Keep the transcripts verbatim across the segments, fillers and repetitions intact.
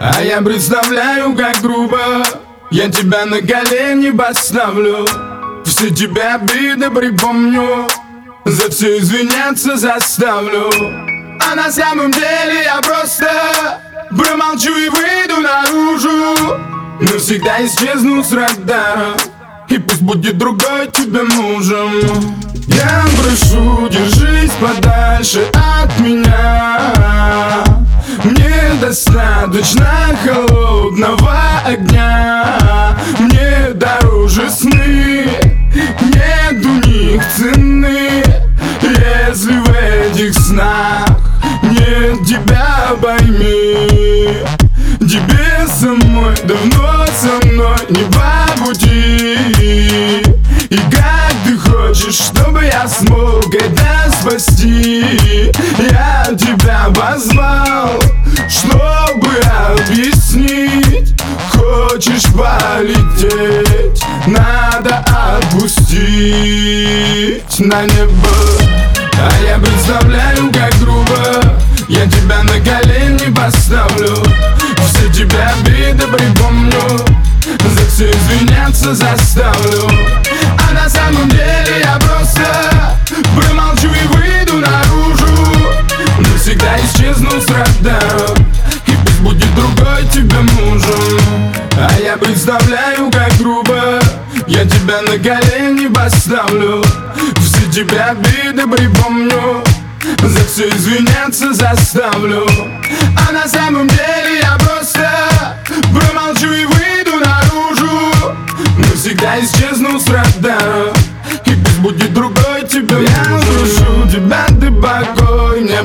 А я представляю, как грубо я тебя на колени поставлю. Все тебе обиды припомню, за все извиняться заставлю. А на самом деле я просто промолчу и выйду наружу. Навсегда исчезну с радара, и пусть будет другой тебе мужем. Я прошу, держись подальше от меня. Мне достаточно холодного огня. Мне дороже сны, нет у них цены. Если в этих снах нет тебя, пойми, тебе самой давно со мной не по пути. И как ты хочешь, чтобы я смог это спасти? Я тебя позвал, чтобы объяснить. Хочешь полететь, надо отпустить на небо. А я представляю, как грубо я тебя на колени поставлю. Все тебе обиды припомню, за все извиняться заставлю. А на самом деле я просто промолчу и выйду наружу. Навсегда исчезну с радара, и пусть будет другой тебе мужем. А я представляю, как грубо я тебя на колени поставлю. Все тебе обиды припомню, за все извиняться заставлю. А на самом деле я просто промолчу и выйду наружу. Навсегда исчезну с радара, и пусть будет другой тебе мужем. Я прошу тебя, ты покой мне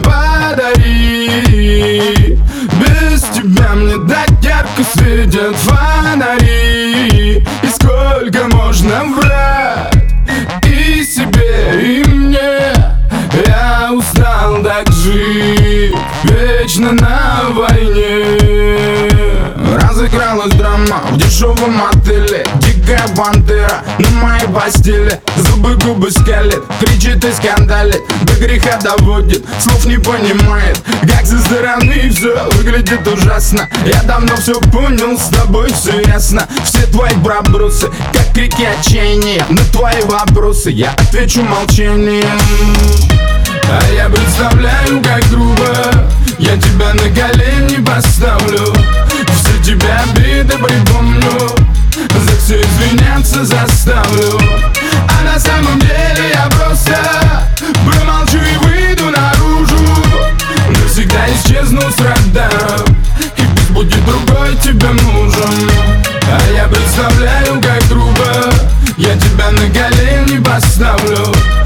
подари. Без тебя мне так ярко светят фонари. И сколько можно врать и себе, и мне. Я устал так жить вечно на войне. Разыгралась драма в дешевом отеле. Дикая пантера на моей постели. Зубы губы скалит, кричит и скандалит, до греха доводит, слов не понимает. Как со стороны все выглядит ужасно. Я давно все понял, с тобой все ясно. Все твои пробросы, как крики отчаяния. На твои вопросы я отвечу молчанием. А я представляю, как грубо я тебя на колени поставлю. Все тебе обиды припомню, за все извиняться заставлю. А на самом деле я просто промолчу и выйду наружу. Навсегда исчезну с радара, и пусть будет другой тебе мужем. А я представляю, как грубо я тебя на колени поставлю.